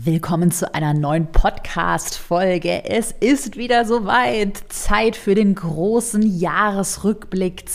Willkommen zu einer neuen Podcast-Folge. Es ist wieder soweit. Zeit für den großen Jahresrückblick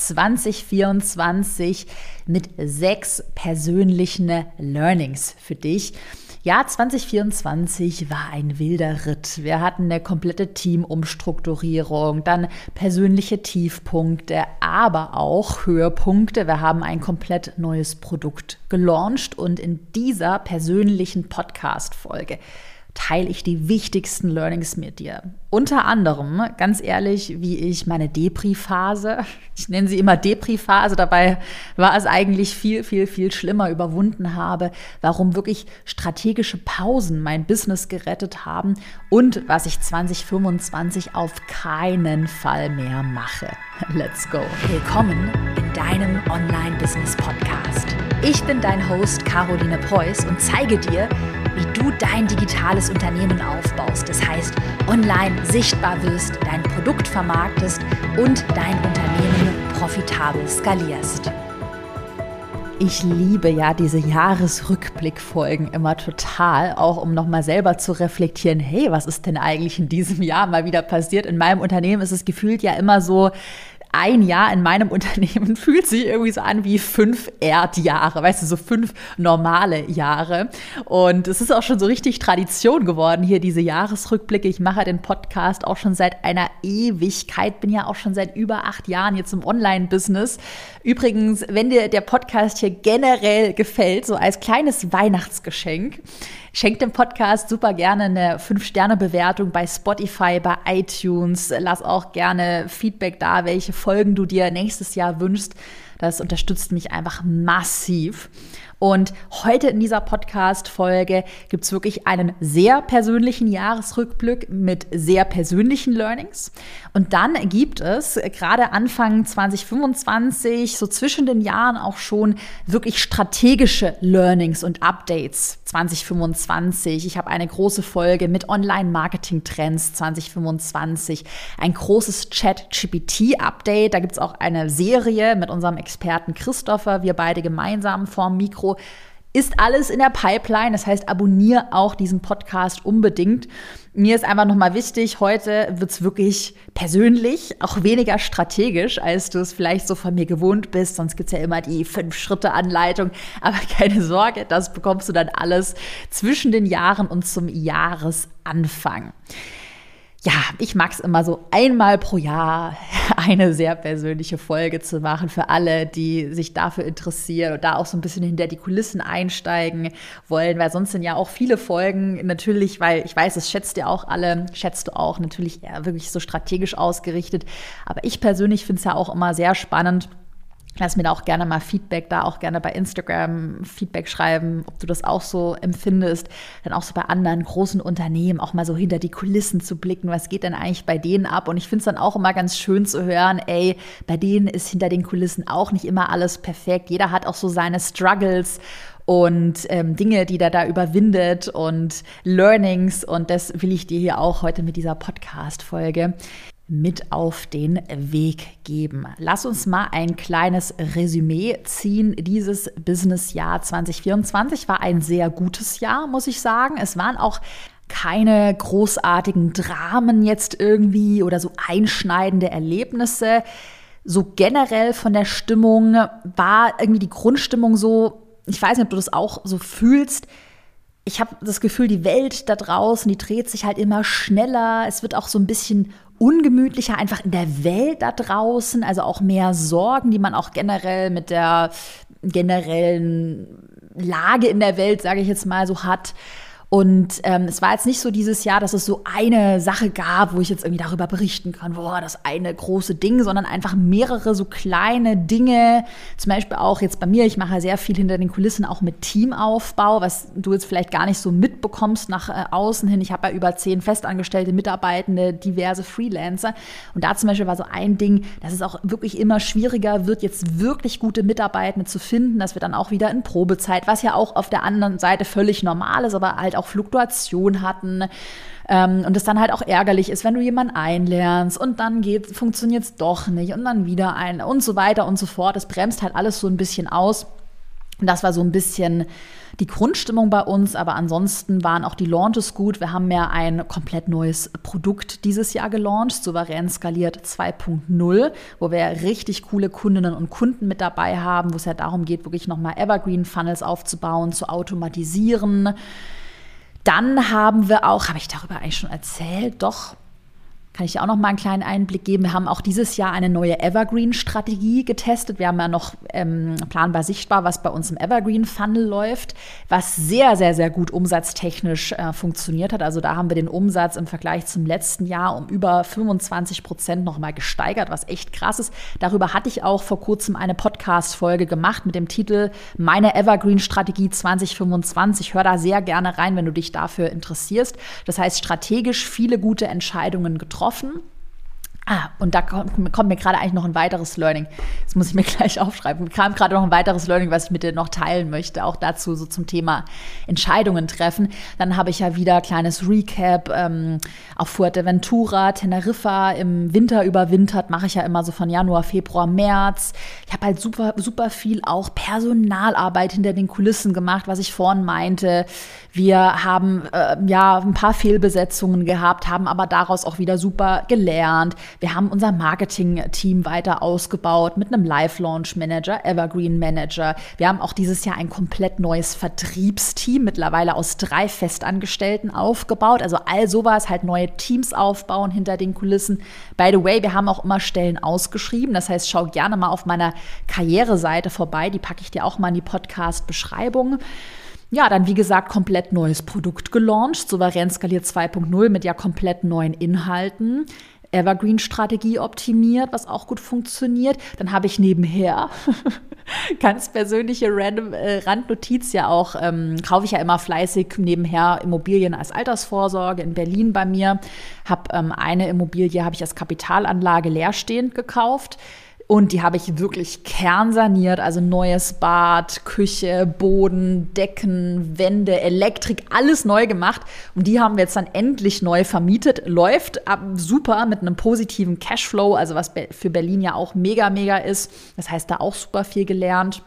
2024 mit 6 persönlichen Learnings für dich. Ja, 2024 war ein wilder Ritt. Wir hatten eine komplette Teamumstrukturierung, dann persönliche Tiefpunkte, aber auch Höhepunkte. Wir haben ein komplett neues Produkt gelauncht und in dieser persönlichen Podcast-Folge teile ich die wichtigsten Learnings mit dir. Unter anderem, ganz ehrlich, wie ich meine Depri-Phase, ich nenne sie immer Depri-Phase, dabei war es eigentlich viel, viel, viel schlimmer, überwunden habe, warum wirklich strategische Pausen mein Business gerettet haben und was ich 2025 auf keinen Fall mehr mache. Let's go! Willkommen in deinem Online-Business-Podcast. Ich bin dein Host Caroline Preuß und zeige dir, wie du dein digitales Unternehmen aufbaust. Das heißt, online sichtbar wirst, dein Produkt vermarktest und dein Unternehmen profitabel skalierst. Ich liebe ja diese Jahresrückblickfolgen immer total, auch um nochmal selber zu reflektieren, hey, was ist denn eigentlich in diesem Jahr mal wieder passiert? In meinem Unternehmen ist es gefühlt ja immer so, ein Jahr in meinem Unternehmen fühlt sich irgendwie so an wie 5 Erdjahre, weißt du, so 5 normale Jahre. Und es ist auch schon so richtig Tradition geworden, hier diese Jahresrückblicke. Ich mache den Podcast auch schon seit einer Ewigkeit, bin ja auch schon seit über 8 Jahren jetzt im Online-Business. Übrigens, wenn dir der Podcast hier generell gefällt, so als kleines Weihnachtsgeschenk, schenk dem Podcast super gerne eine 5-Sterne-Bewertung bei Spotify, bei iTunes. Lass auch gerne Feedback da, welche Folgen du dir nächstes Jahr wünschst. Das unterstützt mich einfach massiv. Und heute in dieser Podcast-Folge gibt es wirklich einen sehr persönlichen Jahresrückblick mit sehr persönlichen Learnings. Und dann gibt es gerade Anfang 2025, so zwischen den Jahren auch schon wirklich strategische Learnings und Updates 2025. Ich habe eine große Folge mit Online-Marketing-Trends 2025, ein großes Chat-GPT-Update. Da gibt es auch eine Serie mit unserem Experten Christopher, wir beide gemeinsam vorm Mikro. Ist alles in der Pipeline, das heißt, abonniere auch diesen Podcast unbedingt. Mir ist einfach nochmal wichtig, heute wird es wirklich persönlich, auch weniger strategisch, als du es vielleicht so von mir gewohnt bist. Sonst gibt es ja immer die 5-Schritte-Anleitung. Aber keine Sorge, das bekommst du dann alles zwischen den Jahren und zum Jahresanfang. Ja, ich mag es immer so einmal pro Jahr eine sehr persönliche Folge zu machen für alle, die sich dafür interessieren und da auch so ein bisschen hinter die Kulissen einsteigen wollen, weil sonst sind ja auch viele Folgen natürlich, weil ich weiß, das schätzt du auch natürlich eher wirklich so strategisch ausgerichtet. Aber ich persönlich finde es ja auch immer sehr spannend. Lass mir da auch gerne mal Feedback da, auch gerne bei Instagram Feedback schreiben, ob du das auch so empfindest. Dann auch so bei anderen großen Unternehmen auch mal so hinter die Kulissen zu blicken. Was geht denn eigentlich bei denen ab? Und ich finde es dann auch immer ganz schön zu hören, ey, bei denen ist hinter den Kulissen auch nicht immer alles perfekt. Jeder hat auch so seine Struggles und Dinge, die der da überwindet und Learnings. Und das will ich dir hier auch heute mit dieser Podcast-Folge mit auf den Weg geben. Lass uns mal ein kleines Resümee ziehen. Dieses Businessjahr 2024 war ein sehr gutes Jahr, muss ich sagen. Es waren auch keine großartigen Dramen jetzt irgendwie oder so einschneidende Erlebnisse. So generell von der Stimmung war irgendwie die Grundstimmung so, ich weiß nicht, ob du das auch so fühlst. Ich habe das Gefühl, die Welt da draußen, die dreht sich halt immer schneller. Es wird auch so ein bisschen ungemütlicher einfach in der Welt da draußen, also auch mehr Sorgen, die man auch generell mit der generellen Lage in der Welt, sage ich jetzt mal, so hat. Und es war jetzt nicht so dieses Jahr, dass es so eine Sache gab, wo ich jetzt irgendwie darüber berichten kann, boah, das eine große Ding, sondern einfach mehrere so kleine Dinge. Zum Beispiel auch jetzt bei mir, ich mache sehr viel hinter den Kulissen auch mit Teamaufbau, was du jetzt vielleicht gar nicht so mitbekommst nach außen hin. Ich habe ja über 10 festangestellte Mitarbeitende, diverse Freelancer. Und da zum Beispiel war so ein Ding, dass es auch wirklich immer schwieriger wird, jetzt wirklich gute Mitarbeitende zu finden, dass wir dann auch wieder in Probezeit, was ja auch auf der anderen Seite völlig normal ist, aber halt auch Fluktuation hatten und es dann halt auch ärgerlich ist, wenn du jemanden einlernst und dann funktioniert es doch nicht und dann wieder und so weiter und so fort. Es bremst halt alles so ein bisschen aus. Und das war so ein bisschen die Grundstimmung bei uns, aber ansonsten waren auch die Launches gut. Wir haben ja ein komplett neues Produkt dieses Jahr gelauncht, Souverän skaliert 2.0, wo wir richtig coole Kundinnen und Kunden mit dabei haben, wo es ja darum geht, wirklich nochmal Evergreen-Funnels aufzubauen, zu automatisieren. Dann haben wir auch, habe ich darüber eigentlich schon erzählt? Doch. Kann ich dir auch noch mal einen kleinen Einblick geben. Wir haben auch dieses Jahr eine neue Evergreen-Strategie getestet. Wir haben ja noch planbar sichtbar, was bei uns im Evergreen-Funnel läuft, was sehr, sehr, sehr gut umsatztechnisch funktioniert hat. Also da haben wir den Umsatz im Vergleich zum letzten Jahr um über 25% noch mal gesteigert, was echt krass ist. Darüber hatte ich auch vor kurzem eine Podcast-Folge gemacht mit dem Titel Meine Evergreen-Strategie 2025. Hör da sehr gerne rein, wenn du dich dafür interessierst. Das heißt, strategisch viele gute Entscheidungen getroffen. Und da kommt mir gerade eigentlich noch ein weiteres Learning. Das muss ich mir gleich aufschreiben. Mir kam gerade noch ein weiteres Learning, was ich mit dir noch teilen möchte. Auch dazu so zum Thema Entscheidungen treffen. Dann habe ich ja wieder kleines Recap auf Fuerteventura, Teneriffa im Winter überwintert. Mache ich ja immer so von Januar, Februar, März. Ich habe halt super viel auch Personalarbeit hinter den Kulissen gemacht, was ich vorhin meinte. Wir haben ein paar Fehlbesetzungen gehabt, haben aber daraus auch wieder super gelernt. Wir haben unser Marketing-Team weiter ausgebaut mit einem Live-Launch-Manager, Evergreen-Manager. Wir haben auch dieses Jahr ein komplett neues Vertriebsteam, mittlerweile aus 3 Festangestellten aufgebaut. Also all sowas, halt neue Teams aufbauen hinter den Kulissen. By the way, wir haben auch immer Stellen ausgeschrieben. Das heißt, schau gerne mal auf meiner Karriereseite vorbei. Die packe ich dir auch mal in die Podcast-Beschreibung. Ja, dann wie gesagt, komplett neues Produkt gelauncht, Souverän skaliert 2.0 mit ja komplett neuen Inhalten. Evergreen-Strategie optimiert, was auch gut funktioniert. Dann habe ich nebenher, ganz persönliche Randnotiz ja auch, kaufe ich ja immer fleißig nebenher Immobilien als Altersvorsorge in Berlin bei mir. Habe eine Immobilie, habe ich als Kapitalanlage leerstehend gekauft. Und die habe ich wirklich kernsaniert, also neues Bad, Küche, Boden, Decken, Wände, Elektrik, alles neu gemacht. Und die haben wir jetzt dann endlich neu vermietet. Läuft super mit einem positiven Cashflow, also was für Berlin ja auch mega ist. Das heißt, da auch super viel gelernt.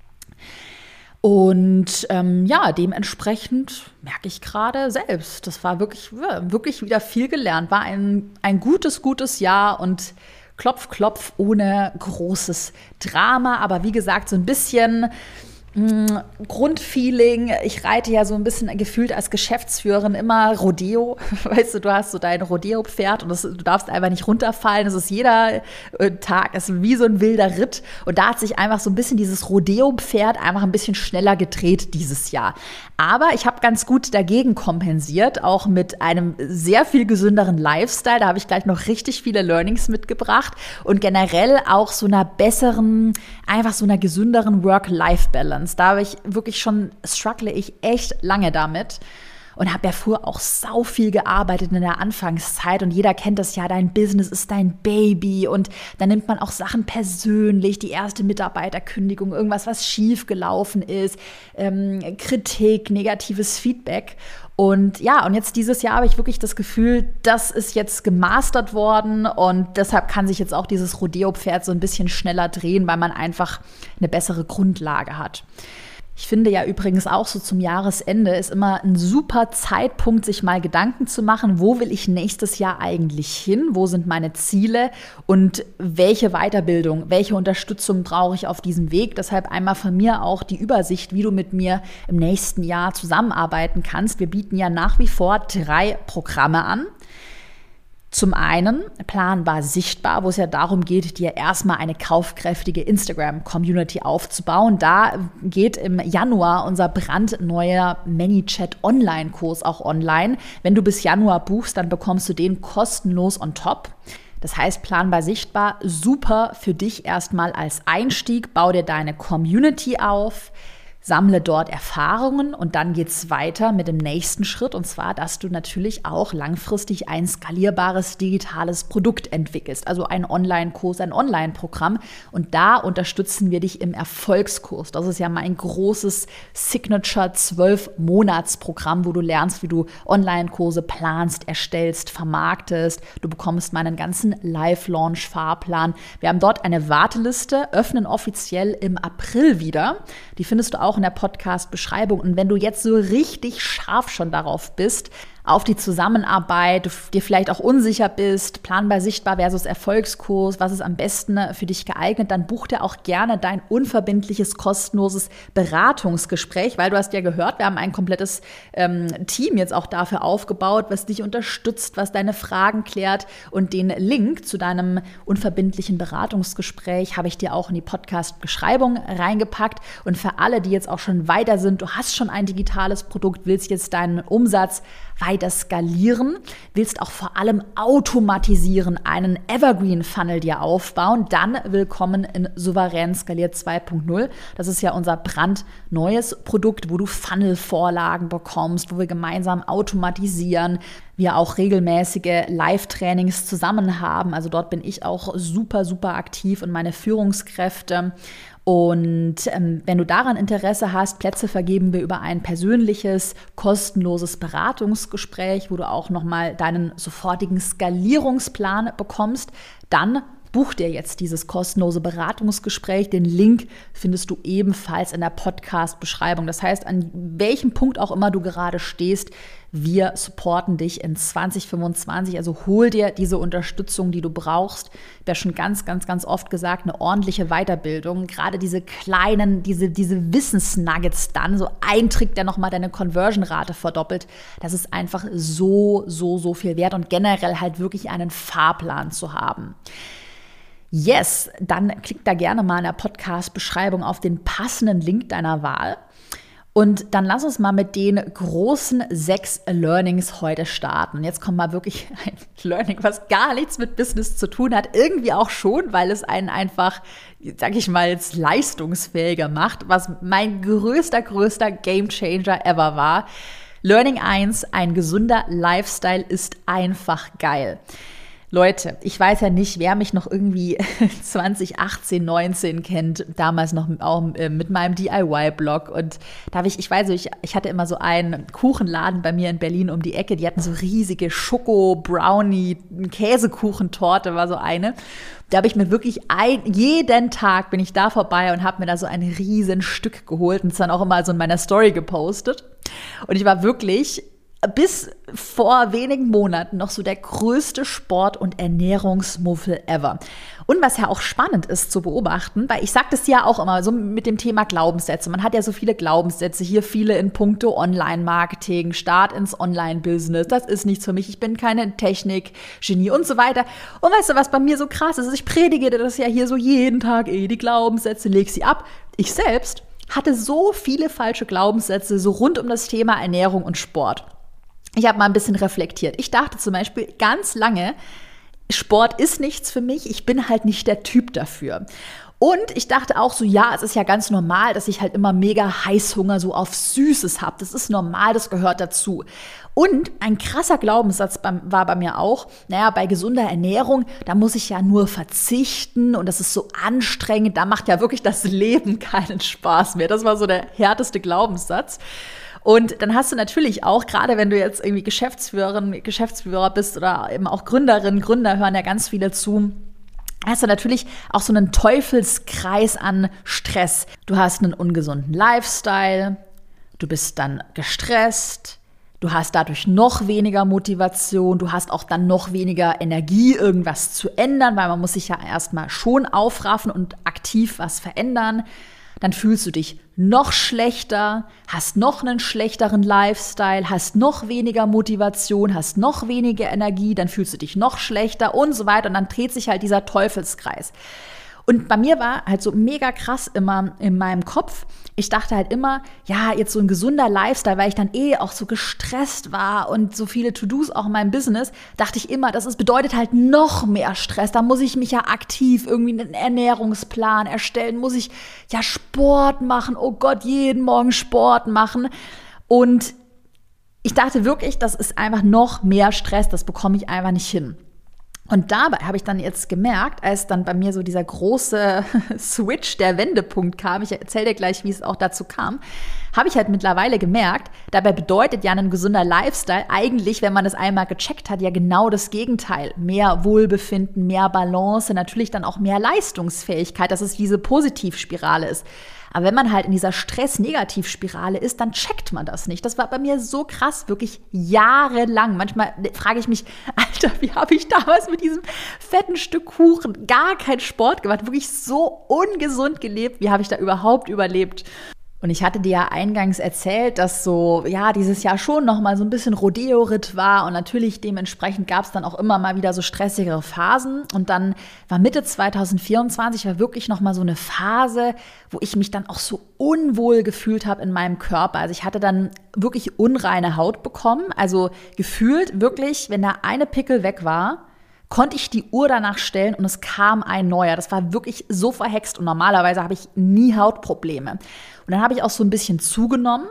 Und dementsprechend merke ich gerade selbst, das war wirklich wieder viel gelernt. War ein gutes Jahr und Klopf, ohne großes Drama, aber wie gesagt, so ein bisschen Grundfeeling. Ich reite ja so ein bisschen gefühlt als Geschäftsführerin immer Rodeo. Weißt du, du hast so dein Rodeo-Pferd und du darfst einfach nicht runterfallen. Es ist jeder Tag, es ist wie so ein wilder Ritt. Und da hat sich einfach so ein bisschen dieses Rodeo-Pferd einfach ein bisschen schneller gedreht dieses Jahr. Aber ich habe ganz gut dagegen kompensiert, auch mit einem sehr viel gesünderen Lifestyle. Da habe ich gleich noch richtig viele Learnings mitgebracht und generell auch so einer besseren, einfach so einer gesünderen Work-Life-Balance. Da habe ich wirklich struggle ich echt lange damit und habe ja früher auch sau viel gearbeitet in der Anfangszeit und jeder kennt das ja, dein Business ist dein Baby und dann nimmt man auch Sachen persönlich, die erste Mitarbeiterkündigung, irgendwas, was schief gelaufen ist, Kritik, negatives Feedback. Und ja, und jetzt dieses Jahr habe ich wirklich das Gefühl, das ist jetzt gemastert worden und deshalb kann sich jetzt auch dieses Rodeo-Pferd so ein bisschen schneller drehen, weil man einfach eine bessere Grundlage hat. Ich finde ja übrigens auch so zum Jahresende ist immer ein super Zeitpunkt, sich mal Gedanken zu machen, wo will ich nächstes Jahr eigentlich hin, wo sind meine Ziele und welche Weiterbildung, welche Unterstützung brauche ich auf diesem Weg. Deshalb einmal von mir auch die Übersicht, wie du mit mir im nächsten Jahr zusammenarbeiten kannst. Wir bieten ja nach wie vor 3 Programme an. Zum einen planbar sichtbar, wo es ja darum geht, dir erstmal eine kaufkräftige Instagram-Community aufzubauen. Da geht im Januar unser brandneuer ManyChat-Online-Kurs auch online. Wenn du bis Januar buchst, dann bekommst du den kostenlos on top. Das heißt, planbar sichtbar, super für dich erstmal als Einstieg. Bau dir deine Community auf. Sammle dort Erfahrungen und dann geht's weiter mit dem nächsten Schritt und zwar, dass du natürlich auch langfristig ein skalierbares digitales Produkt entwickelst, also ein Online-Kurs, ein Online-Programm und da unterstützen wir dich im Erfolgskurs. Das ist ja mein großes Signature 12-Monats-Programm, wo du lernst, wie du Online-Kurse planst, erstellst, vermarktest. Du bekommst meinen ganzen Live-Launch-Fahrplan. Wir haben dort eine Warteliste, öffnen offiziell im April wieder. Die findest du auch auch in der Podcast-Beschreibung. Und wenn du jetzt so richtig scharf schon darauf bist, auf die Zusammenarbeit, du dir vielleicht auch unsicher bist, planbar, sichtbar versus Erfolgskurs, was ist am besten für dich geeignet, dann buch dir auch gerne dein unverbindliches, kostenloses Beratungsgespräch, weil du hast ja gehört, wir haben ein komplettes Team jetzt auch dafür aufgebaut, was dich unterstützt, was deine Fragen klärt, und den Link zu deinem unverbindlichen Beratungsgespräch habe ich dir auch in die Podcast-Beschreibung reingepackt. Und für alle, die jetzt auch schon weiter sind, du hast schon ein digitales Produkt, willst jetzt deinen Umsatz weiter skalieren, willst auch vor allem automatisieren, einen Evergreen-Funnel dir aufbauen, dann willkommen in Souverän Skaliert 2.0. Das ist ja unser brandneues Produkt, wo du Funnel-Vorlagen bekommst, wo wir gemeinsam automatisieren, wir auch regelmäßige Live-Trainings zusammen haben. Also dort bin ich auch super, super aktiv und meine Führungskräfte. Und wenn du daran Interesse hast, Plätze vergeben wir über ein persönliches, kostenloses Beratungsgespräch, wo du auch nochmal deinen sofortigen Skalierungsplan bekommst, dann buch dir jetzt dieses kostenlose Beratungsgespräch. Den Link findest du ebenfalls in der Podcast-Beschreibung. Das heißt, an welchem Punkt auch immer du gerade stehst, wir supporten dich in 2025. Also hol dir diese Unterstützung, die du brauchst. Ich habe ja schon ganz, ganz, ganz oft gesagt, eine ordentliche Weiterbildung. Gerade diese kleinen, diese Wissensnuggets dann, so ein Trick, der nochmal deine Conversion-Rate verdoppelt. Das ist einfach so, so, so viel wert und generell halt wirklich einen Fahrplan zu haben. Yes, dann klick da gerne mal in der Podcast-Beschreibung auf den passenden Link deiner Wahl. Und dann lass uns mal mit den großen 6 Learnings heute starten. Jetzt kommt mal wirklich ein Learning, was gar nichts mit Business zu tun hat. Irgendwie auch schon, weil es einen einfach, sag ich mal, jetzt leistungsfähiger macht, was mein größter Gamechanger ever war. Learning 1, ein gesunder Lifestyle ist einfach geil. Leute, ich weiß ja nicht, wer mich noch irgendwie 2018, 19 kennt, damals noch auch mit meinem DIY-Blog. Und da habe ich hatte immer so einen Kuchenladen bei mir in Berlin um die Ecke, die hatten so riesige Schoko-Brownie-Käsekuchentorte, war so eine. Da habe ich mir wirklich jeden Tag bin ich da vorbei und habe mir da so ein riesen Stück geholt und es dann auch immer so in meiner Story gepostet. Und ich war wirklich bis vor wenigen Monaten noch so der größte Sport- und Ernährungsmuffel ever. Und was ja auch spannend ist zu beobachten, weil ich sage das ja auch immer so mit dem Thema Glaubenssätze. Man hat ja so viele Glaubenssätze, hier viele in puncto Online-Marketing, Start ins Online-Business, das ist nichts für mich, ich bin keine Technik-Genie und so weiter. Und weißt du, was bei mir so krass ist? Ich predige das ja hier so jeden Tag, die Glaubenssätze, leg sie ab. Ich selbst hatte so viele falsche Glaubenssätze so rund um das Thema Ernährung und Sport. Ich habe mal ein bisschen reflektiert. Ich dachte zum Beispiel ganz lange, Sport ist nichts für mich, ich bin halt nicht der Typ dafür. Und ich dachte auch so, ja, es ist ja ganz normal, dass ich halt immer mega Heißhunger so auf Süßes habe. Das ist normal, das gehört dazu. Und ein krasser Glaubenssatz war bei mir auch, bei gesunder Ernährung, da muss ich ja nur verzichten und das ist so anstrengend, da macht ja wirklich das Leben keinen Spaß mehr. Das war so der härteste Glaubenssatz. Und dann hast du natürlich auch, gerade wenn du jetzt irgendwie Geschäftsführer bist oder eben auch Gründer hören ja ganz viele zu, hast du natürlich auch so einen Teufelskreis an Stress. Du hast einen ungesunden Lifestyle, du bist dann gestresst, du hast dadurch noch weniger Motivation, du hast auch dann noch weniger Energie, irgendwas zu ändern, weil man muss sich ja erstmal schon aufraffen und aktiv was verändern. Dann fühlst du dich noch schlechter, hast noch einen schlechteren Lifestyle, hast noch weniger Motivation, hast noch weniger Energie, dann fühlst du dich noch schlechter und so weiter. Und dann dreht sich halt dieser Teufelskreis. Und bei mir war halt so mega krass immer in meinem Kopf, ich dachte halt immer, ja, jetzt so ein gesunder Lifestyle, weil ich dann auch so gestresst war und so viele To-Dos auch in meinem Business, dachte ich immer, bedeutet halt noch mehr Stress. Da muss ich mich ja aktiv irgendwie einen Ernährungsplan erstellen, muss ich ja Sport machen, oh Gott, jeden Morgen Sport machen. Und ich dachte wirklich, das ist einfach noch mehr Stress, das bekomme ich einfach nicht hin. Und dabei habe ich dann jetzt gemerkt, als dann bei mir so dieser große Switch, der Wendepunkt kam, ich erzähle dir gleich, wie es auch dazu kam, habe ich halt mittlerweile gemerkt, dabei bedeutet ja ein gesunder Lifestyle eigentlich, wenn man das einmal gecheckt hat, ja genau das Gegenteil. Mehr Wohlbefinden, mehr Balance, natürlich dann auch mehr Leistungsfähigkeit, dass es diese Positivspirale ist. Aber wenn man halt in dieser Stress-Negativ-Spirale ist, dann checkt man das nicht. Das war bei mir so krass, wirklich jahrelang. Manchmal frage ich mich, Alter, wie habe ich damals mit diesem fetten Stück Kuchen gar keinen Sport gemacht, wirklich so ungesund gelebt, wie habe ich da überhaupt überlebt? Und ich hatte dir ja eingangs erzählt, dass so, ja, dieses Jahr schon nochmal so ein bisschen Rodeo-Ritt war und natürlich dementsprechend gab es dann auch immer mal wieder so stressigere Phasen. Und dann war Mitte 2024 war wirklich nochmal so eine Phase, wo ich mich dann auch so unwohl gefühlt habe in meinem Körper. Also ich hatte dann wirklich unreine Haut bekommen, also gefühlt wirklich, wenn da eine Pickel weg war, konnte ich die Uhr danach stellen und es kam ein neuer. Das war wirklich so verhext und normalerweise habe ich nie Hautprobleme. Und dann habe ich auch so ein bisschen zugenommen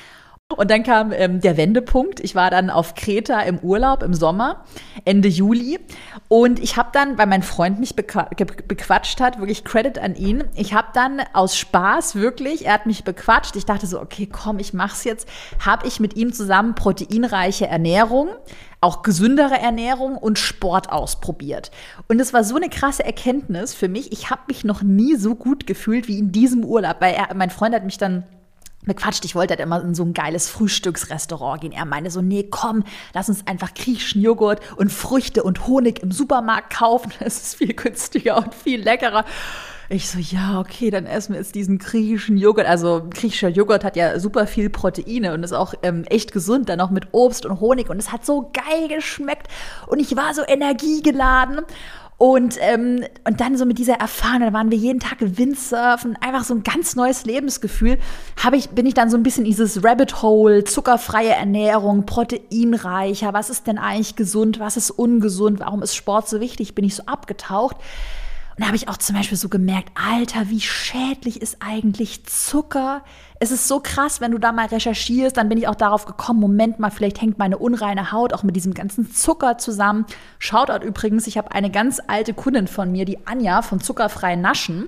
und dann kam der Wendepunkt. Ich war dann auf Kreta im Urlaub im Sommer, Ende Juli und ich habe dann, weil mein Freund mich bequatscht hat, wirklich Credit an ihn, ich habe dann aus Spaß wirklich, er hat mich bequatscht, ich dachte so, okay, komm, ich mach's jetzt, habe ich mit ihm zusammen proteinreiche Ernährung, auch gesündere Ernährung und Sport ausprobiert. Und es war so eine krasse Erkenntnis für mich. Ich habe mich noch nie so gut gefühlt wie in diesem Urlaub, weil mein Freund hat mich dann bequatscht. Ich wollte halt immer in so ein geiles Frühstücksrestaurant gehen. Er meinte so, nee, komm, lass uns einfach griechischen Joghurt und Früchte und Honig im Supermarkt kaufen. Das ist viel günstiger und viel leckerer. Ich so, ja, okay, dann essen wir jetzt diesen griechischen Joghurt. Also griechischer Joghurt hat ja super viel Proteine und ist auch echt gesund, dann auch mit Obst und Honig. Und es hat so geil geschmeckt und ich war so energiegeladen. Und dann so mit dieser Erfahrung, da waren wir jeden Tag Windsurfen, einfach so ein ganz neues Lebensgefühl, bin ich dann so ein bisschen dieses Rabbit Hole, zuckerfreie Ernährung, proteinreicher, was ist denn eigentlich gesund, was ist ungesund, warum ist Sport so wichtig, bin ich so abgetaucht. Und da habe ich auch zum Beispiel so gemerkt, Alter, wie schädlich ist eigentlich Zucker? Es ist so krass, wenn du da mal recherchierst, dann bin ich auch darauf gekommen, Moment mal, vielleicht hängt meine unreine Haut auch mit diesem ganzen Zucker zusammen. Shoutout übrigens, ich habe eine ganz alte Kundin von mir, die Anja von Zuckerfrei Naschen,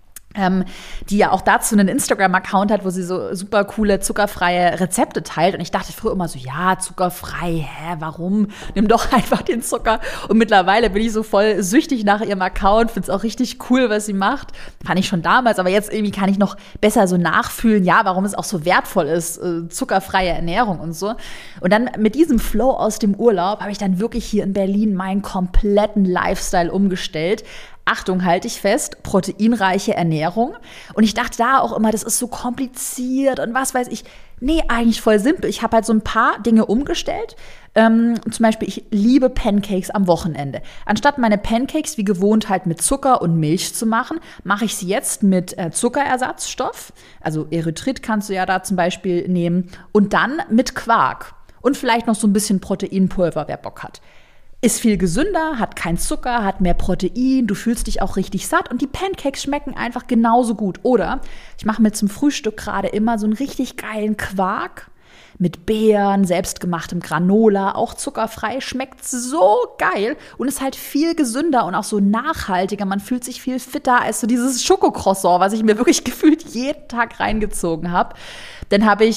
die ja auch dazu einen Instagram-Account hat, wo sie so super coole zuckerfreie Rezepte teilt. Und ich dachte früher immer so, ja, zuckerfrei, warum? Nimm doch einfach den Zucker. Und mittlerweile bin ich so voll süchtig nach ihrem Account, finde es auch richtig cool, was sie macht. Fand ich schon damals, aber jetzt irgendwie kann ich noch besser so nachfühlen, ja, warum es auch so wertvoll ist, zuckerfreie Ernährung und so. Und dann mit diesem Flow aus dem Urlaub habe ich dann wirklich hier in Berlin meinen kompletten Lifestyle umgestellt. Achtung, halte ich fest, proteinreiche Ernährung. Und ich dachte da auch immer, das ist so kompliziert und was weiß ich. Nee, eigentlich voll simpel. Ich habe halt so ein paar Dinge umgestellt. Zum Beispiel, ich liebe Pancakes am Wochenende. Anstatt meine Pancakes wie gewohnt halt mit Zucker und Milch zu machen, mache ich sie jetzt mit Zuckerersatzstoff. Also Erythrit kannst du ja da zum Beispiel nehmen. Und dann mit Quark. Und vielleicht noch so ein bisschen Proteinpulver, wer Bock hat. Ist viel gesünder, hat keinen Zucker, hat mehr Protein, du fühlst dich auch richtig satt und die Pancakes schmecken einfach genauso gut. Oder ich mache mir zum Frühstück gerade immer so einen richtig geilen Quark mit Beeren, selbstgemachtem Granola, auch zuckerfrei, schmeckt so geil und ist halt viel gesünder und auch so nachhaltiger. Man fühlt sich viel fitter als so dieses Schokocroissant, was ich mir wirklich gefühlt jeden Tag reingezogen habe. Dann habe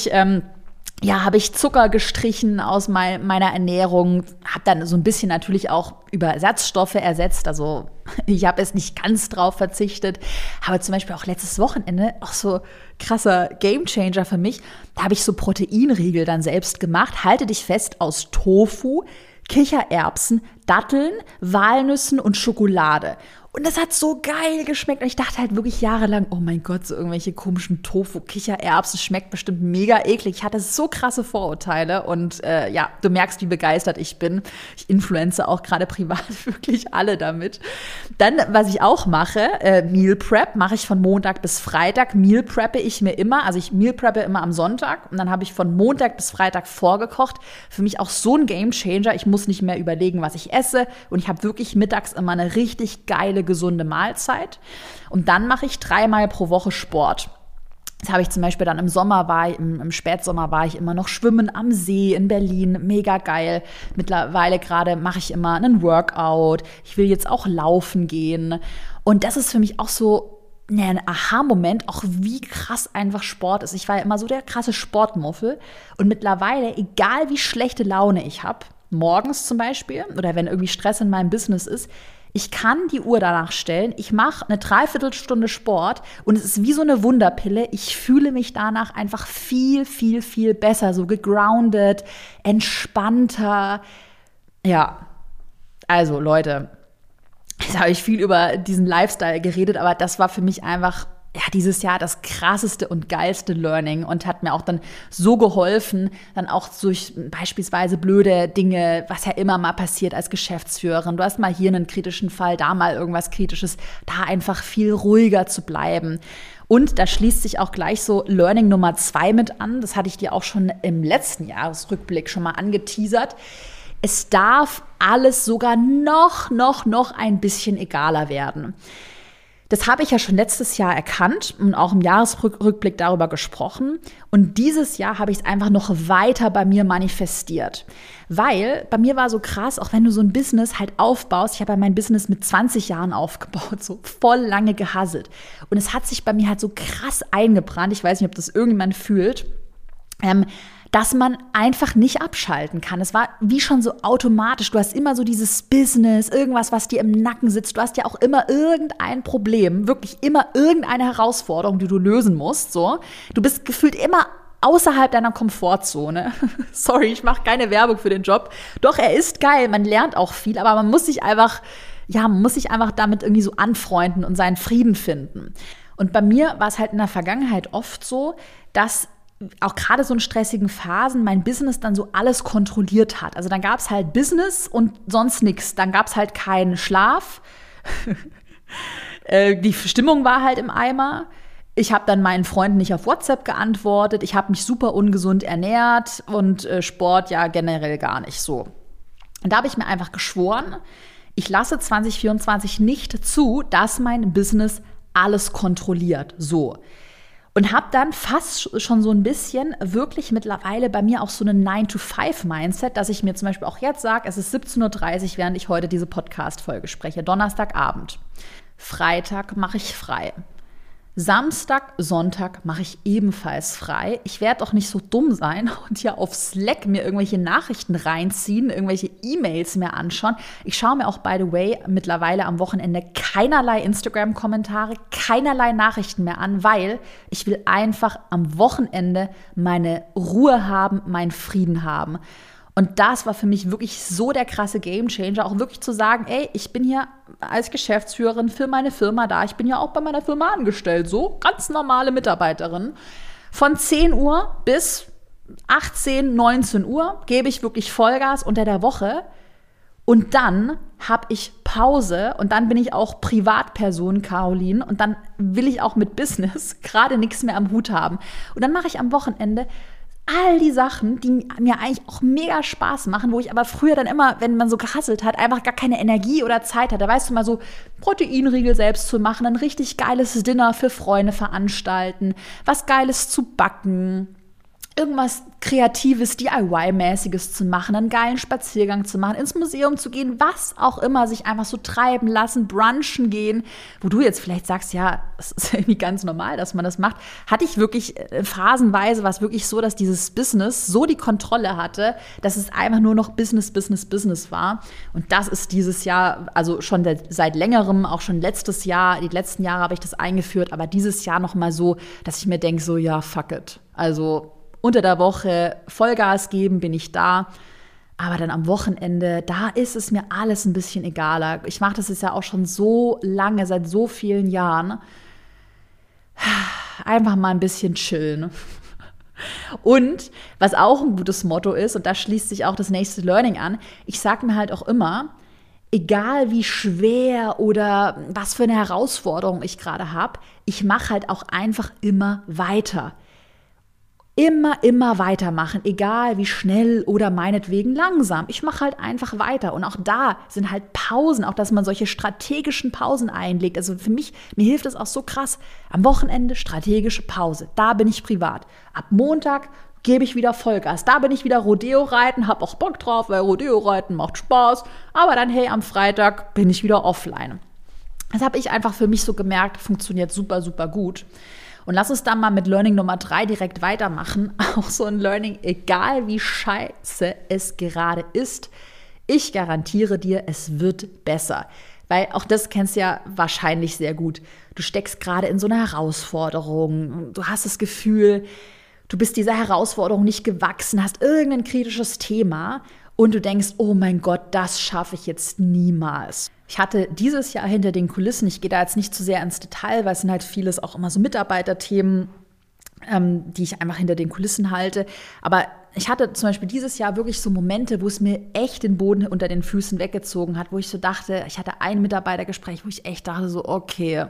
ich Zucker gestrichen aus meiner Ernährung, habe dann so ein bisschen natürlich auch über Ersatzstoffe ersetzt, also ich habe es nicht ganz drauf verzichtet, aber zum Beispiel auch letztes Wochenende, auch so krasser Gamechanger für mich, da habe ich so Proteinriegel dann selbst gemacht, halte dich fest, aus Tofu, Kichererbsen, Datteln, Walnüssen und Schokolade. Und das hat so geil geschmeckt. Und ich dachte halt wirklich jahrelang, oh mein Gott, so irgendwelche komischen Tofu-Kichererbsen schmeckt bestimmt mega eklig. Ich hatte so krasse Vorurteile. Und du merkst, wie begeistert ich bin. Ich influenze auch gerade privat wirklich alle damit. Dann, was ich auch mache, Meal Prep, mache ich von Montag bis Freitag. Meal preppe ich mir immer. Also ich Meal preppe immer am Sonntag. Und dann habe ich von Montag bis Freitag vorgekocht. Für mich auch so ein Gamechanger. Ich muss nicht mehr überlegen, was ich esse. Und ich habe wirklich mittags immer eine richtig geile, gesunde Mahlzeit. Und dann mache ich 3-mal pro Woche Sport. Das habe ich zum Beispiel dann im Spätsommer war ich immer noch schwimmen am See in Berlin. Mega geil. Mittlerweile gerade mache ich immer einen Workout. Ich will jetzt auch laufen gehen. Und das ist für mich auch so ein Aha-Moment, auch wie krass einfach Sport ist. Ich war ja immer so der krasse Sportmuffel. Und mittlerweile, egal wie schlechte Laune ich habe, morgens zum Beispiel, oder wenn irgendwie Stress in meinem Business ist, Ich kann die Uhr danach stellen, ich mache eine Dreiviertelstunde Sport und es ist wie so eine Wunderpille. Ich fühle mich danach einfach viel, viel, viel besser, so gegroundet, entspannter. Ja, also Leute, jetzt habe ich viel über diesen Lifestyle geredet, aber das war für mich einfach dieses Jahr das krasseste und geilste Learning und hat mir auch dann so geholfen, dann auch durch beispielsweise blöde Dinge, was ja immer mal passiert als Geschäftsführerin. Du hast mal hier einen kritischen Fall, da mal irgendwas Kritisches, da einfach viel ruhiger zu bleiben. Und da schließt sich auch gleich so Learning Nummer 2 mit an. Das hatte ich dir auch schon im letzten Jahresrückblick schon mal angeteasert. Es darf alles sogar noch ein bisschen egaler werden. Das habe ich ja schon letztes Jahr erkannt und auch im Jahresrückblick darüber gesprochen. Und dieses Jahr habe ich es einfach noch weiter bei mir manifestiert. Weil bei mir war so krass, auch wenn du so ein Business halt aufbaust, ich habe ja mein Business mit 20 Jahren aufgebaut, so voll lange gehasselt. Und es hat sich bei mir halt so krass eingebrannt, ich weiß nicht, ob das irgendjemand fühlt, dass man einfach nicht abschalten kann. Es war wie schon so automatisch. Du hast immer so dieses Business, irgendwas, was dir im Nacken sitzt. Du hast ja auch immer irgendein Problem, wirklich immer irgendeine Herausforderung, die du lösen musst. So. Du bist gefühlt immer außerhalb deiner Komfortzone. Sorry, ich mache keine Werbung für den Job. Doch, er ist geil, man lernt auch viel, aber man muss sich einfach damit irgendwie so anfreunden und seinen Frieden finden. Und bei mir war es halt in der Vergangenheit oft so, dass auch gerade so in stressigen Phasen mein Business dann so alles kontrolliert hat. Also dann gab es halt Business und sonst nichts. Dann gab es halt keinen Schlaf. Die Stimmung war halt im Eimer. Ich habe dann meinen Freunden nicht auf WhatsApp geantwortet. Ich habe mich super ungesund ernährt und Sport ja generell gar nicht so. Und da habe ich mir einfach geschworen, ich lasse 2024 nicht zu, dass mein Business alles kontrolliert. So. Und habe dann fast schon so ein bisschen wirklich mittlerweile bei mir auch so ein 9-to-5-Mindset, dass ich mir zum Beispiel auch jetzt sage, es ist 17:30 Uhr, während ich heute diese Podcast-Folge spreche, Donnerstagabend. Freitag mache ich frei. Samstag, Sonntag mache ich ebenfalls frei. Ich werde auch nicht so dumm sein und hier auf Slack mir irgendwelche Nachrichten reinziehen, irgendwelche E-Mails mir anschauen. Ich schaue mir auch, by the way, mittlerweile am Wochenende keinerlei Instagram-Kommentare, keinerlei Nachrichten mehr an, weil ich will einfach am Wochenende meine Ruhe haben, meinen Frieden haben. Und das war für mich wirklich so der krasse Gamechanger, auch wirklich zu sagen, ey, ich bin hier als Geschäftsführerin für meine Firma da. Ich bin ja auch bei meiner Firma angestellt, so ganz normale Mitarbeiterin. Von 10 Uhr bis 18, 19 Uhr gebe ich wirklich Vollgas unter der Woche. Und dann habe ich Pause und dann bin ich auch Privatperson, Caroline. Und dann will ich auch mit Business gerade nichts mehr am Hut haben. Und dann mache ich am Wochenende all die Sachen, die mir eigentlich auch mega Spaß machen, wo ich aber früher dann immer, wenn man so gehasselt hat, einfach gar keine Energie oder Zeit hatte. Weißt du, mal so Proteinriegel selbst zu machen, ein richtig geiles Dinner für Freunde veranstalten, was Geiles zu backen, irgendwas Kreatives, DIY-mäßiges zu machen, einen geilen Spaziergang zu machen, ins Museum zu gehen, was auch immer, sich einfach so treiben lassen, brunchen gehen, wo du jetzt vielleicht sagst, ja, es ist irgendwie ganz normal, dass man das macht. Hatte ich wirklich phasenweise, war es wirklich so, dass dieses Business so die Kontrolle hatte, dass es einfach nur noch Business war. Und das ist dieses Jahr, also schon seit längerem, auch schon letztes Jahr, die letzten Jahre habe ich das eingeführt, aber dieses Jahr nochmal so, dass ich mir denke, so, ja, fuck it. Also unter der Woche Vollgas geben, bin ich da. Aber dann am Wochenende, da ist es mir alles ein bisschen egaler. Ich mache das jetzt ja auch schon so lange, seit so vielen Jahren. Einfach mal ein bisschen chillen. Und was auch ein gutes Motto ist, und da schließt sich auch das nächste Learning an, ich sage mir halt auch immer, egal wie schwer oder was für eine Herausforderung ich gerade habe, ich mache halt auch einfach immer weiter. Immer weitermachen, egal wie schnell oder meinetwegen langsam. Ich mache halt einfach weiter. Und auch da sind halt Pausen, auch dass man solche strategischen Pausen einlegt. Also für mich, mir hilft es auch so krass. Am Wochenende strategische Pause. Da bin ich privat. Ab Montag gebe ich wieder Vollgas. Da bin ich wieder Rodeo reiten, habe auch Bock drauf, weil Rodeo reiten macht Spaß. Aber dann, hey, am Freitag bin ich wieder offline. Das habe ich einfach für mich so gemerkt, funktioniert super gut. Und lass uns dann mal mit Learning Nummer 3 direkt weitermachen. Auch so ein Learning, egal wie scheiße es gerade ist, ich garantiere dir, es wird besser. Weil auch das kennst du ja wahrscheinlich sehr gut. Du steckst gerade in so einer Herausforderung. Du hast das Gefühl, du bist dieser Herausforderung nicht gewachsen, hast irgendein kritisches Thema und du denkst, oh mein Gott, das schaffe ich jetzt niemals. Ich hatte dieses Jahr hinter den Kulissen, ich gehe da jetzt nicht zu sehr ins Detail, weil es sind halt vieles auch immer so Mitarbeiterthemen, die ich einfach hinter den Kulissen halte. Aber ich hatte zum Beispiel dieses Jahr wirklich so Momente, wo es mir echt den Boden unter den Füßen weggezogen hat, wo ich so dachte, ich hatte ein Mitarbeitergespräch, wo ich echt dachte so, okay,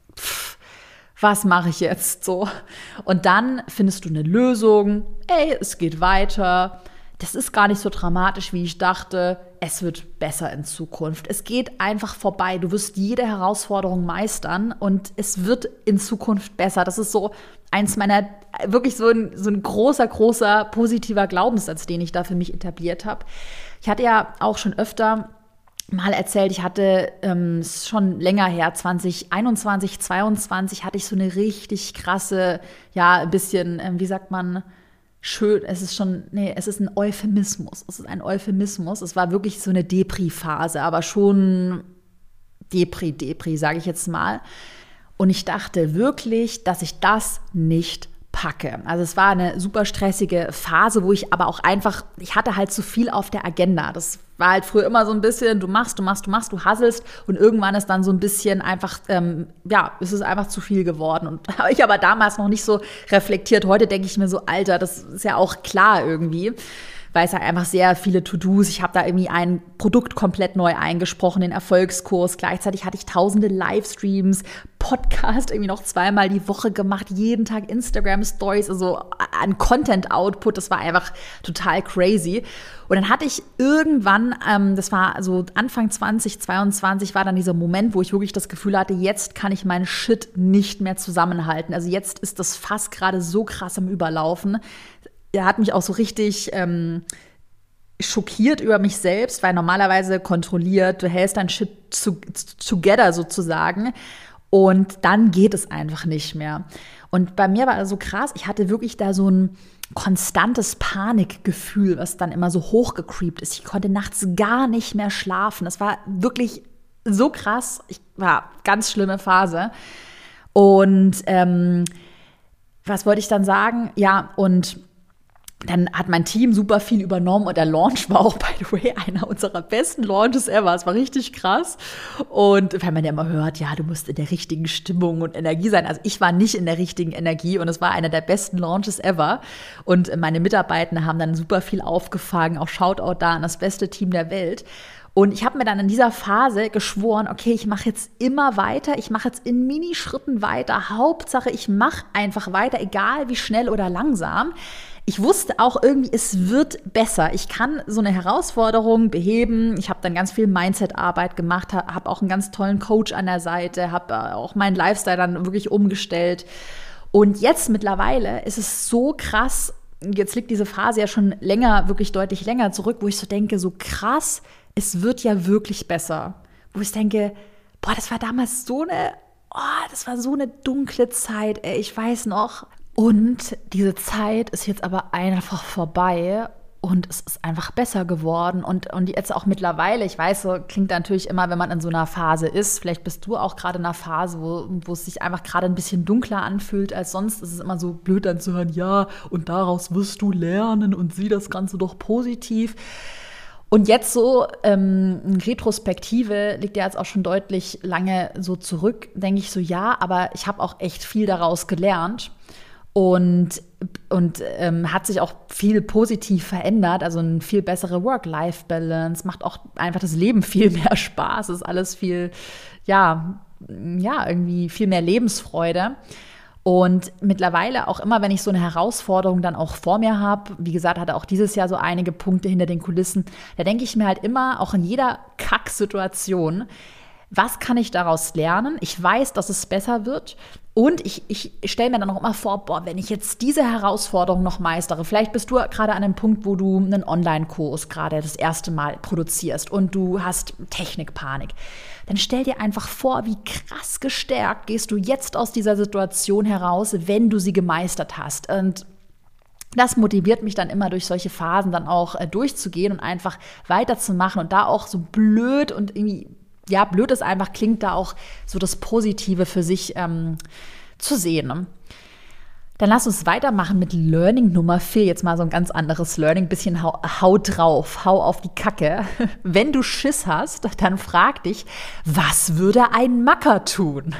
was mache ich jetzt so? Und dann findest du eine Lösung, es geht weiter. Das ist gar nicht so dramatisch, wie ich dachte. Es wird besser in Zukunft. Es geht einfach vorbei. Du wirst jede Herausforderung meistern und es wird in Zukunft besser. Das ist so eins meiner, wirklich so ein großer, großer positiver Glaubenssatz, den ich da für mich etabliert habe. Ich hatte ja auch schon öfter mal erzählt, ich hatte schon länger her, 2021, 2022, hatte ich so eine richtig krasse, ja, ein bisschen, wie sagt man, schön, es ist ein Euphemismus. Es ist ein Euphemismus. Es war wirklich so eine Depri-Phase, aber schon Depri, sage ich jetzt mal. Und ich dachte wirklich, dass ich das nicht packe. Also es war eine super stressige Phase, wo ich aber auch einfach, ich hatte halt zu viel auf der Agenda. Das war halt früher immer so ein bisschen, du machst, du hasselst und irgendwann ist dann so ein bisschen einfach, es ist einfach zu viel geworden. Und habe ich aber damals noch nicht so reflektiert. Heute denke ich mir so, Alter, das ist ja auch klar irgendwie, weil es halt einfach sehr viele To-Dos. Ich habe da irgendwie ein Produkt komplett neu eingesprochen, den Erfolgskurs. Gleichzeitig hatte ich tausende Livestreams, Podcast irgendwie noch 2-mal die Woche gemacht, jeden Tag Instagram-Stories, also an Content-Output. Das war einfach total crazy. Und dann hatte ich irgendwann, das war so Anfang 2022, war dann dieser Moment, wo ich wirklich das Gefühl hatte, jetzt kann ich meinen Shit nicht mehr zusammenhalten. Also jetzt ist das Fass gerade so krass am Überlaufen. Er hat mich auch so richtig schockiert über mich selbst, weil normalerweise kontrolliert, du hältst dein Shit together sozusagen und dann geht es einfach nicht mehr. Und bei mir war das so krass, ich hatte wirklich da so ein konstantes Panikgefühl, was dann immer so hochgecreept ist. Ich konnte nachts gar nicht mehr schlafen. Das war wirklich so krass. War ganz schlimme Phase. Und was wollte ich dann sagen? Ja, und dann hat mein Team super viel übernommen und der Launch war auch, by the way, einer unserer besten Launches ever. Es war richtig krass. Und weil man ja immer hört, ja, du musst in der richtigen Stimmung und Energie sein. Also ich war nicht in der richtigen Energie und es war einer der besten Launches ever. Und meine Mitarbeiter haben dann super viel aufgefangen. Auch Shoutout da an das beste Team der Welt. Und ich habe mir dann in dieser Phase geschworen, okay, ich mache jetzt immer weiter, ich mache jetzt in Minischritten weiter. Hauptsache, ich mache einfach weiter, egal wie schnell oder langsam. Ich wusste auch irgendwie, es wird besser. Ich kann so eine Herausforderung beheben. Ich habe dann ganz viel Mindset-Arbeit gemacht, habe auch einen ganz tollen Coach an der Seite, habe auch meinen Lifestyle dann wirklich umgestellt. Und jetzt mittlerweile ist es so krass, jetzt liegt diese Phase ja schon länger, wirklich deutlich länger zurück, wo ich so denke, so krass, es wird ja wirklich besser. Wo ich denke, boah, das war damals das war so eine dunkle Zeit, ey, ich weiß noch. Und diese Zeit ist jetzt aber einfach vorbei und es ist einfach besser geworden. Und jetzt auch mittlerweile, ich weiß, so klingt natürlich immer, wenn man in so einer Phase ist, vielleicht bist du auch gerade in einer Phase, wo es sich einfach gerade ein bisschen dunkler anfühlt als sonst. Es ist immer so blöd dann zu hören, ja, und daraus wirst du lernen und sieh das Ganze doch positiv. Und jetzt so, Retrospektive liegt ja jetzt auch schon deutlich lange so zurück, denke ich so, ja, aber ich habe auch echt viel daraus gelernt. Und hat sich auch viel positiv verändert, also eine viel bessere Work-Life-Balance, macht auch einfach das Leben viel mehr Spaß, ist alles viel, irgendwie viel mehr Lebensfreude. Und mittlerweile auch immer, wenn ich so eine Herausforderung dann auch vor mir habe, wie gesagt, hatte auch dieses Jahr so einige Punkte hinter den Kulissen, da denke ich mir halt immer, auch in jeder Kacksituation, was kann ich daraus lernen? Ich weiß, dass es besser wird. Und ich stelle mir dann auch immer vor, boah, wenn ich jetzt diese Herausforderung noch meistere, vielleicht bist du gerade an einem Punkt, wo du einen Online-Kurs gerade das erste Mal produzierst und du hast Technikpanik. Dann stell dir einfach vor, wie krass gestärkt gehst du jetzt aus dieser Situation heraus, wenn du sie gemeistert hast. Und das motiviert mich dann immer, durch solche Phasen dann auch durchzugehen und einfach weiterzumachen und da auch so blöd und irgendwie ja, blöd ist einfach, klingt da auch so das Positive für sich zu sehen. Ne? Dann lass uns weitermachen mit Learning Nummer 4. Jetzt mal so ein ganz anderes Learning. Bisschen hau drauf, hau auf die Kacke. Wenn du Schiss hast, dann frag dich, was würde ein Macker tun?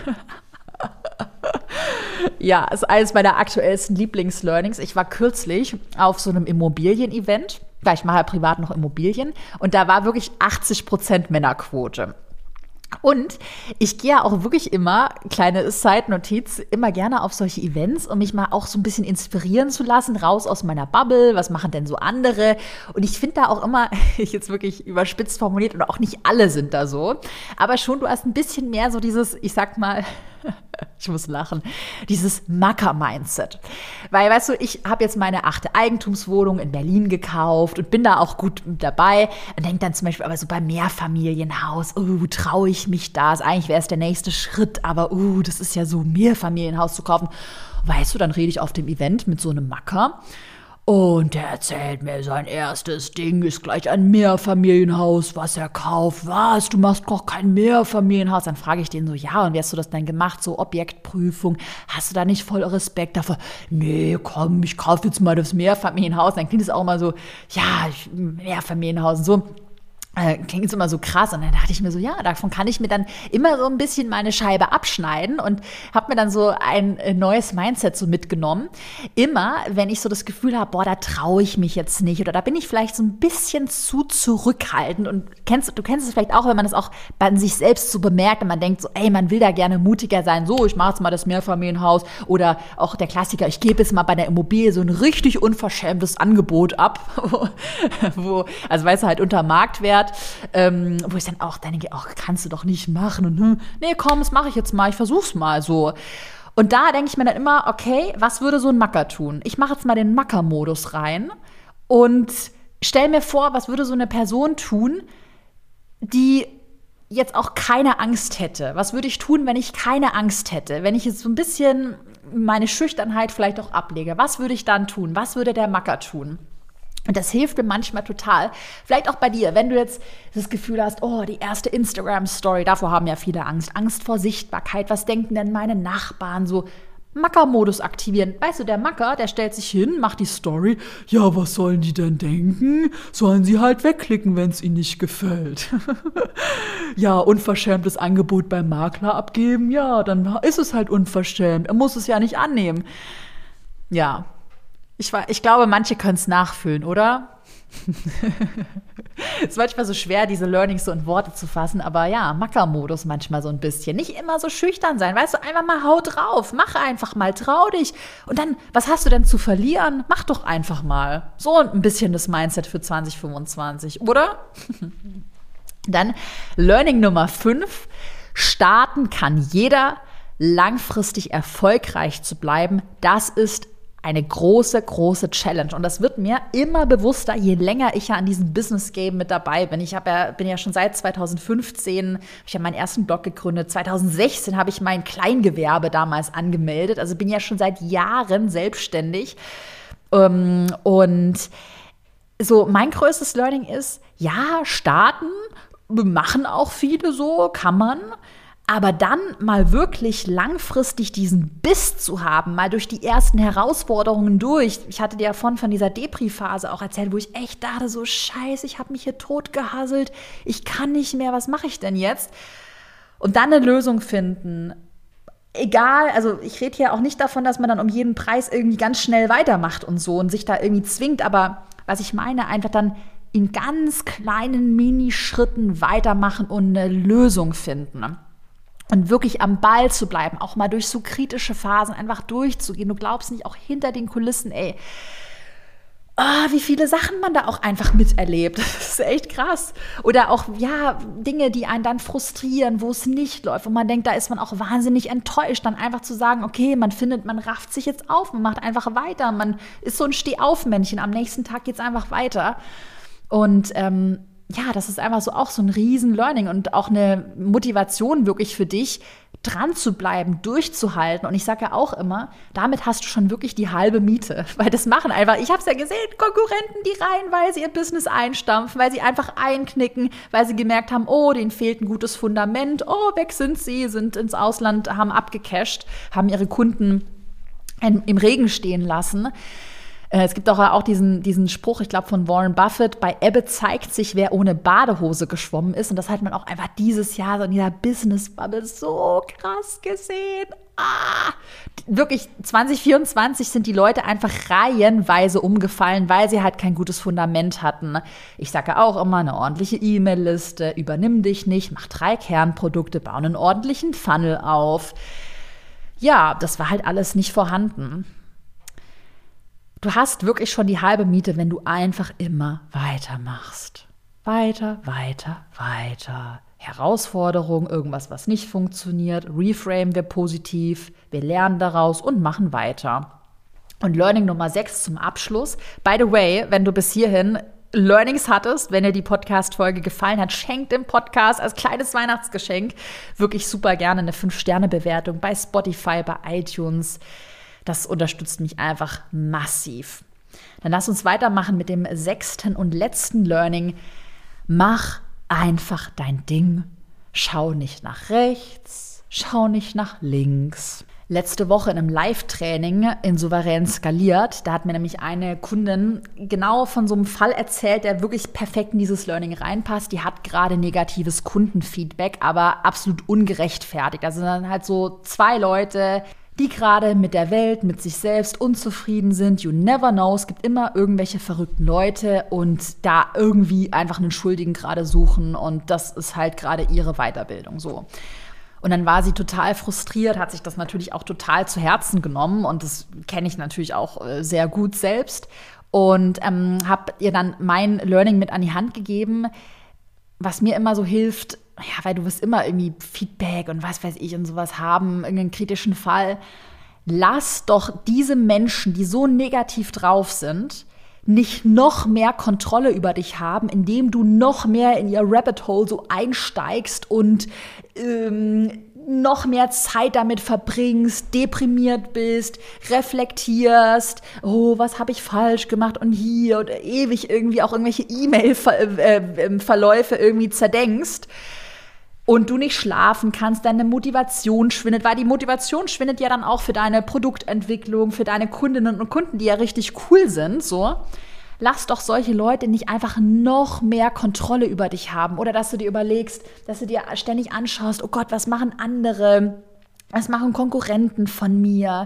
Ja, ist eines meiner aktuellsten Lieblingslearnings. Ich war kürzlich auf so einem Immobilien-Event, weil ich mache ja privat noch Immobilien, und da war wirklich 80% Männerquote. Und ich gehe ja auch wirklich immer, kleine Side-Notiz, immer gerne auf solche Events, um mich mal auch so ein bisschen inspirieren zu lassen, raus aus meiner Bubble, was machen denn so andere? Und ich finde da auch immer, jetzt wirklich überspitzt formuliert, und auch nicht alle sind da so, aber schon, du hast ein bisschen mehr so dieses, ich sag mal, ich muss lachen, dieses Macker-Mindset. Weil, weißt du, ich habe jetzt meine 8. Eigentumswohnung in Berlin gekauft und bin da auch gut dabei und denke dann zum Beispiel aber so beim Mehrfamilienhaus, traue ich mich das? Eigentlich wäre es der nächste Schritt, aber das ist ja so, Mehrfamilienhaus zu kaufen. Weißt du, dann rede ich auf dem Event mit so einem Macker. Und der erzählt mir, sein erstes Ding ist gleich ein Mehrfamilienhaus, was er kauft. Was, du machst doch kein Mehrfamilienhaus? Dann frage ich den so, ja, und wie hast du das denn gemacht? So Objektprüfung, hast du da nicht voll Respekt davor? Nee, komm, ich kaufe jetzt mal das Mehrfamilienhaus. Dann klingt es auch mal so, ja, Mehrfamilienhaus und so. Klingt jetzt immer so krass, und dann dachte ich mir so, ja, davon kann ich mir dann immer so ein bisschen meine Scheibe abschneiden, und habe mir dann so ein neues Mindset so mitgenommen. Immer, wenn ich so das Gefühl habe, boah, da traue ich mich jetzt nicht, oder da bin ich vielleicht so ein bisschen zu zurückhaltend, und du kennst es vielleicht auch, wenn man das auch bei sich selbst so bemerkt und man denkt so, ey, man will da gerne mutiger sein, so, ich mache jetzt mal das Mehrfamilienhaus, oder auch der Klassiker, ich gebe jetzt mal bei der Immobilie so ein richtig unverschämtes Angebot ab, also weißt du, halt unter Marktwert, wo ich dann auch denke, kannst du doch nicht machen. Und nee, komm, das mache ich jetzt mal, ich versuch's mal so. Und da denke ich mir dann immer, okay, was würde so ein Macker tun? Ich mache jetzt mal den Macker-Modus rein und stell mir vor, was würde so eine Person tun, die jetzt auch keine Angst hätte. Was würde ich tun, wenn ich keine Angst hätte? Wenn ich jetzt so ein bisschen meine Schüchternheit vielleicht auch ablege. Was würde ich dann tun? Was würde der Macker tun? Und das hilft mir manchmal total. Vielleicht auch bei dir, wenn du jetzt das Gefühl hast, die erste Instagram-Story, davor haben ja viele Angst. Angst vor Sichtbarkeit, was denken denn meine Nachbarn so? Macker-Modus aktivieren. Weißt du, der Macker, der stellt sich hin, macht die Story. Ja, was sollen die denn denken? Sollen sie halt wegklicken, wenn es ihnen nicht gefällt. Ja, unverschämtes Angebot beim Makler abgeben. Ja, dann ist es halt unverschämt. Er muss es ja nicht annehmen. Ja. Ich glaube, manche können es nachfühlen, oder? Es ist manchmal so schwer, diese Learnings so in Worte zu fassen, aber ja, Macker-Modus manchmal so ein bisschen. Nicht immer so schüchtern sein, weißt du, einfach mal hau drauf, mach einfach mal, trau dich. Und dann, was hast du denn zu verlieren? Mach doch einfach mal. So ein bisschen das Mindset für 2025, oder? Dann Learning Nummer 5. Starten kann jeder. Langfristig erfolgreich zu bleiben, das ist eine große, große Challenge. Und das wird mir immer bewusster, je länger ich ja an diesem Business-Game mit dabei bin. Bin ja schon seit 2015, ich habe meinen ersten Blog gegründet. 2016 habe ich mein Kleingewerbe damals angemeldet. Also bin ja schon seit Jahren selbstständig. Und so mein größtes Learning ist, ja, starten, machen auch viele so, kann man. Aber dann mal wirklich langfristig diesen Biss zu haben, mal durch die ersten Herausforderungen durch. Ich hatte dir ja von dieser Depri-Phase auch erzählt, wo ich echt dachte, so scheiße, ich habe mich hier tot gehasselt, ich kann nicht mehr, was mache ich denn jetzt? Und dann eine Lösung finden. Egal, also ich rede hier auch nicht davon, dass man dann um jeden Preis irgendwie ganz schnell weitermacht und so und sich da irgendwie zwingt, aber was ich meine, einfach dann in ganz kleinen Minischritten weitermachen und eine Lösung finden. Und wirklich am Ball zu bleiben, auch mal durch so kritische Phasen einfach durchzugehen. Du glaubst nicht, auch hinter den Kulissen, wie viele Sachen man da auch einfach miterlebt. Das ist echt krass. Oder auch, ja, Dinge, die einen dann frustrieren, wo es nicht läuft. Und man denkt, da ist man auch wahnsinnig enttäuscht. Dann einfach zu sagen, okay, man rafft sich jetzt auf, man macht einfach weiter. Man ist so ein Steh-auf-Männchen. Am nächsten Tag geht's einfach weiter. Und ja, das ist einfach so auch so ein Riesen-Learning und auch eine Motivation wirklich für dich, dran zu bleiben, durchzuhalten. Und ich sage ja auch immer, damit hast du schon wirklich die halbe Miete. Weil das machen einfach, ich habe es ja gesehen, Konkurrenten, die reihenweise ihr Business einstampfen, weil sie einfach einknicken, weil sie gemerkt haben, oh, denen fehlt ein gutes Fundament, oh, weg sind sie, sind ins Ausland, haben abgecasht, haben ihre Kunden im Regen stehen lassen. Es gibt auch diesen Spruch, ich glaube von Warren Buffett, bei Ebbe zeigt sich, wer ohne Badehose geschwommen ist. Und das hat man auch einfach dieses Jahr so in dieser Business-Bubble so krass gesehen. Wirklich 2024 sind die Leute einfach reihenweise umgefallen, weil sie halt kein gutes Fundament hatten. Ich sage auch immer, eine ordentliche E-Mail-Liste, übernimm dich nicht, mach 3 Kernprodukte, bau einen ordentlichen Funnel auf. Ja, das war halt alles nicht vorhanden. Du hast wirklich schon die halbe Miete, wenn du einfach immer weitermachst. Weiter, weiter, weiter. Herausforderung, irgendwas, was nicht funktioniert. Reframe wir positiv. Wir lernen daraus und machen weiter. Und Learning Nummer 6 zum Abschluss. By the way, wenn du bis hierhin Learnings hattest, wenn dir die Podcast-Folge gefallen hat, schenk dem Podcast als kleines Weihnachtsgeschenk wirklich super gerne eine 5-Sterne-Bewertung bei Spotify, bei iTunes. Das unterstützt mich einfach massiv. Dann lass uns weitermachen mit dem 6. und letzten Learning. Mach einfach dein Ding. Schau nicht nach rechts, schau nicht nach links. Letzte Woche in einem Live-Training in Souverän skaliert, da hat mir nämlich eine Kundin genau von so einem Fall erzählt, der wirklich perfekt in dieses Learning reinpasst. Die hat gerade negatives Kundenfeedback, aber absolut ungerechtfertigt. Also dann halt so 2 Leute, die gerade mit der Welt, mit sich selbst unzufrieden sind. You never know, es gibt immer irgendwelche verrückten Leute und da irgendwie einfach einen Schuldigen gerade suchen und das ist halt gerade ihre Weiterbildung so. Und dann war sie total frustriert, hat sich das natürlich auch total zu Herzen genommen und das kenne ich natürlich auch sehr gut selbst und habe ihr dann mein Learning mit an die Hand gegeben, was mir immer so hilft. Ja, weil du wirst immer irgendwie Feedback und was weiß ich und sowas haben, irgendeinen kritischen Fall. Lass doch diese Menschen, die so negativ drauf sind, nicht noch mehr Kontrolle über dich haben, indem du noch mehr in ihr Rabbit Hole so einsteigst und noch mehr Zeit damit verbringst, deprimiert bist, reflektierst, oh, was habe ich falsch gemacht und hier und ewig irgendwie auch irgendwelche E-Mail-Verläufe irgendwie zerdenkst. Und du nicht schlafen kannst, deine Motivation schwindet, weil die Motivation schwindet ja dann auch für deine Produktentwicklung, für deine Kundinnen und Kunden, die ja richtig cool sind, so. Lass doch solche Leute nicht einfach noch mehr Kontrolle über dich haben oder dass du dir überlegst, dass du dir ständig anschaust, oh Gott, was machen andere, was machen Konkurrenten von mir,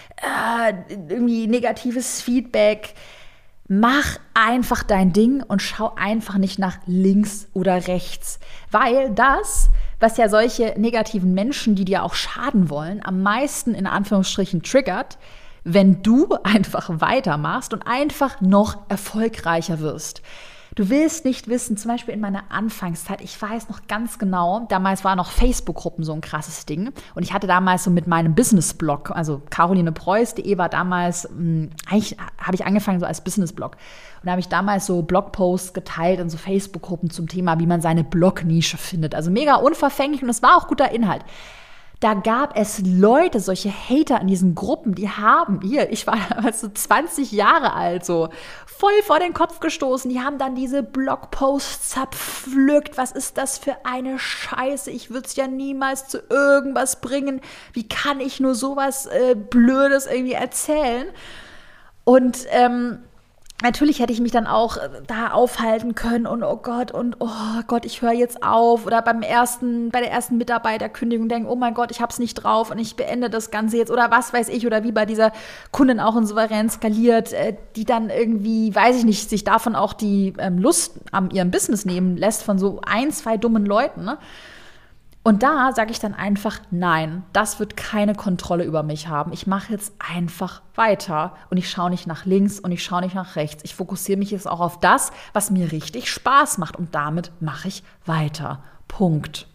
irgendwie negatives Feedback. Mach einfach dein Ding und schau einfach nicht nach links oder rechts. Weil das, was ja solche negativen Menschen, die dir auch schaden wollen, am meisten in Anführungsstrichen triggert, wenn du einfach weitermachst und einfach noch erfolgreicher wirst. Du willst nicht wissen, zum Beispiel in meiner Anfangszeit, ich weiß noch ganz genau, damals war noch Facebook-Gruppen so ein krasses Ding und ich hatte damals so mit meinem Business-Blog, also carolinepreuß.de war damals, eigentlich habe ich angefangen so als Business-Blog und da habe ich damals so Blogposts geteilt in so Facebook-Gruppen zum Thema, wie man seine Blog-Nische findet, also mega unverfänglich und es war auch guter Inhalt. Da gab es Leute, solche Hater in diesen Gruppen, die haben ich war damals so 20 Jahre alt, so voll vor den Kopf gestoßen. Die haben dann diese Blogposts zerpflückt. Was ist das für eine Scheiße? Ich würde es ja niemals zu irgendwas bringen. Wie kann ich nur sowas Blödes irgendwie erzählen? Und natürlich hätte ich mich dann auch da aufhalten können und oh Gott, ich höre jetzt auf. Oder bei der ersten Mitarbeiterkündigung denken, oh mein Gott, ich hab's nicht drauf und ich beende das Ganze jetzt oder was weiß ich. Oder wie bei dieser Kundin auch in Souverän skaliert, die dann irgendwie, weiß ich nicht, sich davon auch die Lust an ihrem Business nehmen lässt von so 1, 2 dummen Leuten, ne? Und da sage ich dann einfach, nein, das wird keine Kontrolle über mich haben. Ich mache jetzt einfach weiter und ich schaue nicht nach links und ich schaue nicht nach rechts. Ich fokussiere mich jetzt auch auf das, was mir richtig Spaß macht und damit mache ich weiter. Punkt.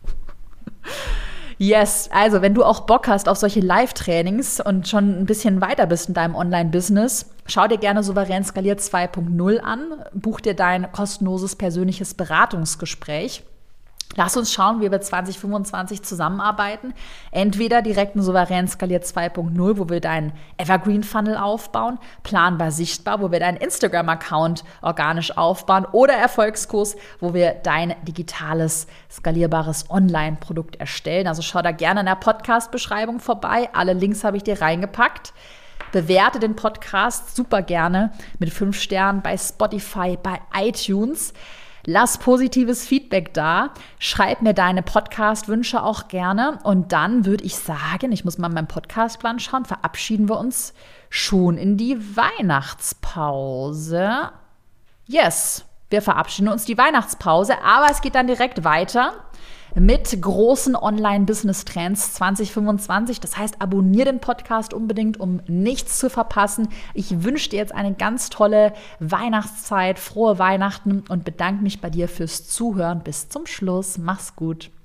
Yes, also wenn du auch Bock hast auf solche Live-Trainings und schon ein bisschen weiter bist in deinem Online-Business, Schau dir gerne Souverän Skaliert 2.0 an, buch dir dein kostenloses persönliches Beratungsgespräch. Lass uns schauen, wie wir 2025 zusammenarbeiten. Entweder direkt ein Souverän Skaliert 2.0, wo wir deinen Evergreen-Funnel aufbauen, planbar sichtbar, wo wir deinen Instagram-Account organisch aufbauen, oder Erfolgskurs, wo wir dein digitales, skalierbares Online-Produkt erstellen. Also schau da gerne in der Podcast-Beschreibung vorbei. Alle Links habe ich dir reingepackt. Bewerte den Podcast super gerne mit 5 Sternen bei Spotify, bei iTunes. Lass positives Feedback da, schreib mir deine Podcast-Wünsche auch gerne und dann würde ich sagen, ich muss mal in meinen Podcastplan schauen, verabschieden wir uns schon in die Weihnachtspause. Yes, wir verabschieden uns die Weihnachtspause, aber es geht dann direkt weiter mit großen Online-Business-Trends 2025. Das heißt, abonniere den Podcast unbedingt, um nichts zu verpassen. Ich wünsche dir jetzt eine ganz tolle Weihnachtszeit, frohe Weihnachten und bedanke mich bei dir fürs Zuhören. Bis zum Schluss. Mach's gut.